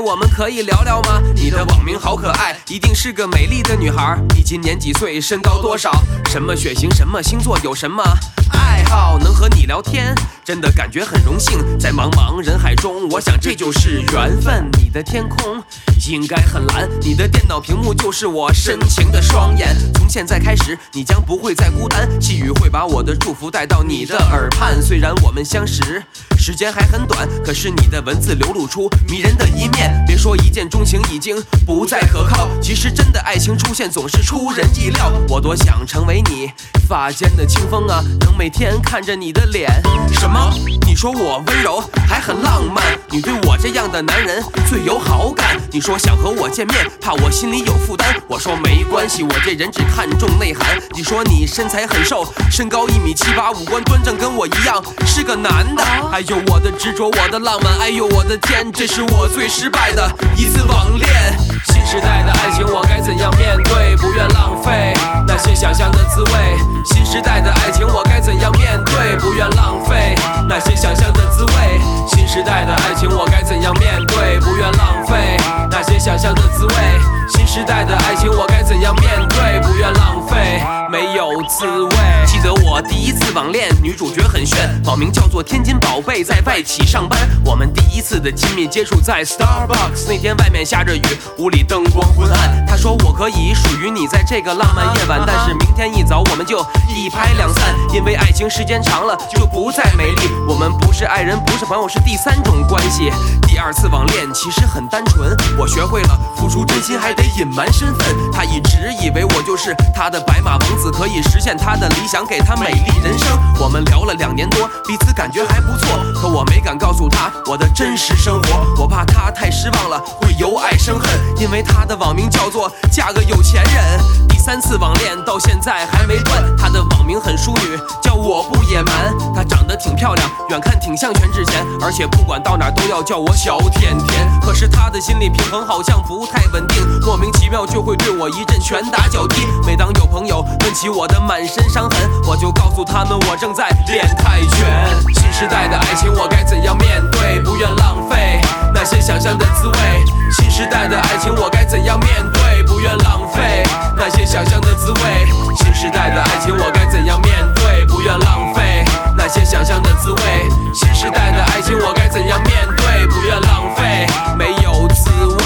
我们可以聊聊吗？你的网名好可爱，一定是个美丽的女孩。你今年几岁？身高多少？什么血型？什么星座？有什么爱好？能和你聊天，真的感觉很荣幸。在茫茫人海中，我想这就是缘分。你的天空应该很蓝，你的电脑屏幕就是我深情的双眼。从现在开始，你将不会再孤单，细雨会把我的祝福带到你的耳畔。虽然我们相识时间还很短，可是你的文字流露出迷人的一面。别说一见钟情已经不再可靠，其实真的爱情出现总是出人意料。我多想成为你发间的清风啊，能每天看着你的脸。什么？你说我温柔还很浪漫，你对我这样的男人最有好感。你说想和我见面，怕我心里有负担，我说没关系，我这人只看重内涵。你说你身材很瘦，身高1.78米，五官端正，跟我一样是个男的。哎呦我的执着，我的浪漫，哎呦我的天，这是我最失败的一次网恋。新时代的爱情我该怎样面对？不愿浪费那些想象的滋味。新时代的爱情我该怎样面对？不愿浪费那些想象的滋味。新时代的爱情我该怎样面对？不愿浪费那些想象的滋味。新时代的爱情我该怎样面对？不愿浪费没有滋味。记得我第一次网恋，女主角很炫，网名叫做天津宝贝，在外企上班。我们第一次的亲密接触在 Starbucks， 那天外面下着雨，屋里灯光昏暗。她说我可以属于你在这个浪漫夜晚，但是明天一早我们就一拍两散，因为爱情时间长了就不再美丽。我们不是爱人，不是朋友，是第三种关系。第二次网恋其实很单纯，我学会了付出真心还得隐瞒身份。他一直以为我就是他的白马王子，可以实现他的理想，给他美丽人生。我们聊了2年多，彼此感觉还不错，可我没敢告诉他我的真实生活，我怕他太失望了会由爱生恨，因为他的网名叫做嫁个有钱人。第3次网恋到现在还没断，他的网名很淑女，叫我不野蛮。她长得挺漂亮，远看挺像全智贤，而且不管到哪都要叫我小甜甜。可是她的心理平衡好像不太稳定，莫名其妙就会对我一阵拳打脚踢。每当有朋友问起我的满身伤痕，我就告诉他们我正在练泰拳。新时代的爱情我该怎样面对？不愿浪费那些想象的滋味。新时代的爱情我该怎样面对？不愿浪费那些想象的滋味。新时代的爱情我该怎样面对？不愿浪费那些想象的滋味。新时代的爱情我该怎样面对？不愿浪费没有滋味。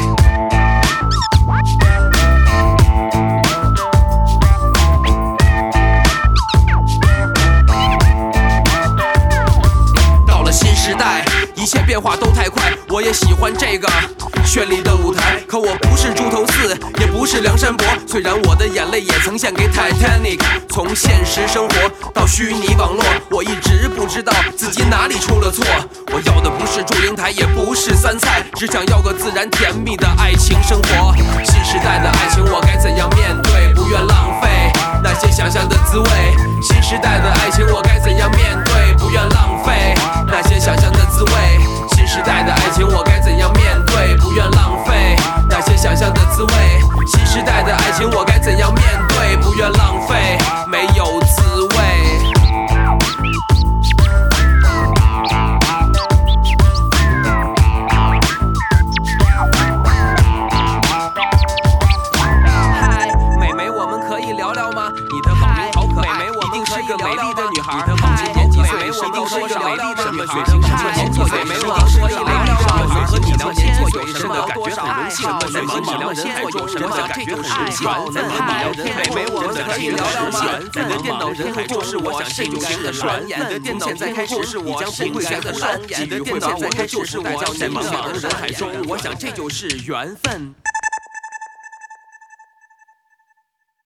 一切变化都太快，我也喜欢这个绚丽的舞台。可我不是猪头4，也不是梁山伯，虽然我的眼泪也曾献给 Titanic。 从现实生活到虚拟网络，我一直不知道自己哪里出了错。我要的不是祝英台，也不是3菜，只想要个自然甜蜜的爱情生活。新时代的爱情我该怎样面对？不愿浪费那些想象的滋味。新时代的爱情我该怎样面对？不愿浪费那些想象的滋味。新时代的爱情我该怎样面对？不愿浪费那些想象的滋味。新时代的爱情我该怎样面对？不愿浪费没有滋味。嗨，美眉，我们可以聊聊吗？你的网名好可爱，一定是个美丽的女孩。你的网名年几岁？一定是个美丽的女孩。什么血型？什么星座？美眉，我们可以聊聊吗？能和你聊天有什么感觉很荣幸？在茫茫人海中，什么感觉很荣幸？在茫茫聊天，美眉，我们可以聊聊吗？你的电脑人海就是我想这就是的双眼。你的电脑现在开始是我将不会学的双眼。你的电脑现在开始是我在茫茫人海中，我想这就是缘分。